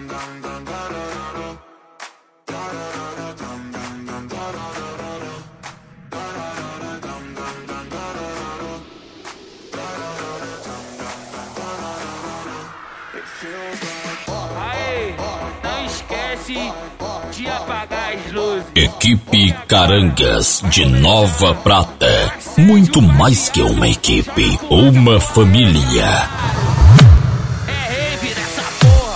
Aê, não esquece de apagar as luzes. Equipe Carangas de Nova Prata. Muito mais que uma equipe, uma família. É rave nessa porra.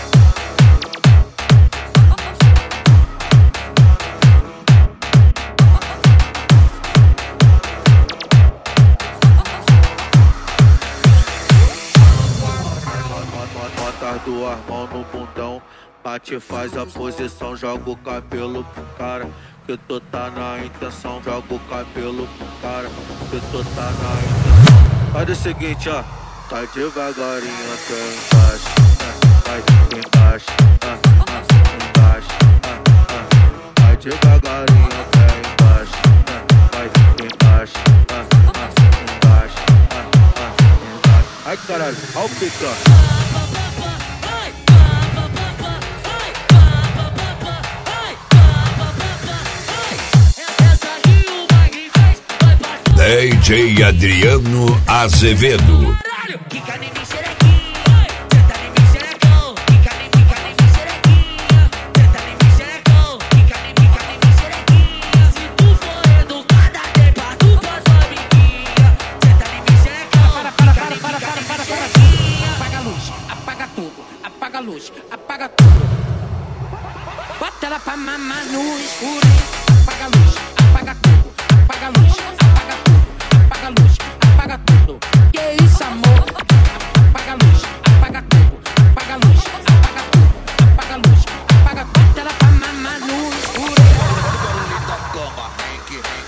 Bota as duas mãos no bundão, bate, faz a posição, joga o cabelo pro cara. Que tu tá na intenção, joga o cabelo pro cara. Que tu tá na intenção. Faz o seguinte, ó, vai devagarinho até embaixo, vai embaixo, embaixo, vai devagarinho até embaixo, vai embaixo, embaixo, embaixo. Ai caralho, ó o pica. DJ Adriano Azevedo. Quica em mim, xerequinha. Senta em mim, xerecão. Quica em mim, xerequinha. Senta em mim, xerecão. Quica em mim, xerequinha. Se tu for educada, tem pra tu passar amiguinha. Senta em mim, xerecão. Para. Xerequinha. Apaga a luz, apaga tudo. Apaga a luz, apaga tudo. Bota ela pra mamar no escuro. Apaga a luz, apaga tudo. Apaga a luz, apaga tudo. Apaga a luz, apaga tudo. Que isso, amor? Apaga a luz, apaga tudo. Apaga a luz, apaga tudo. Apaga a luz, apaga tudo. Bota ela pra mamar no escuro.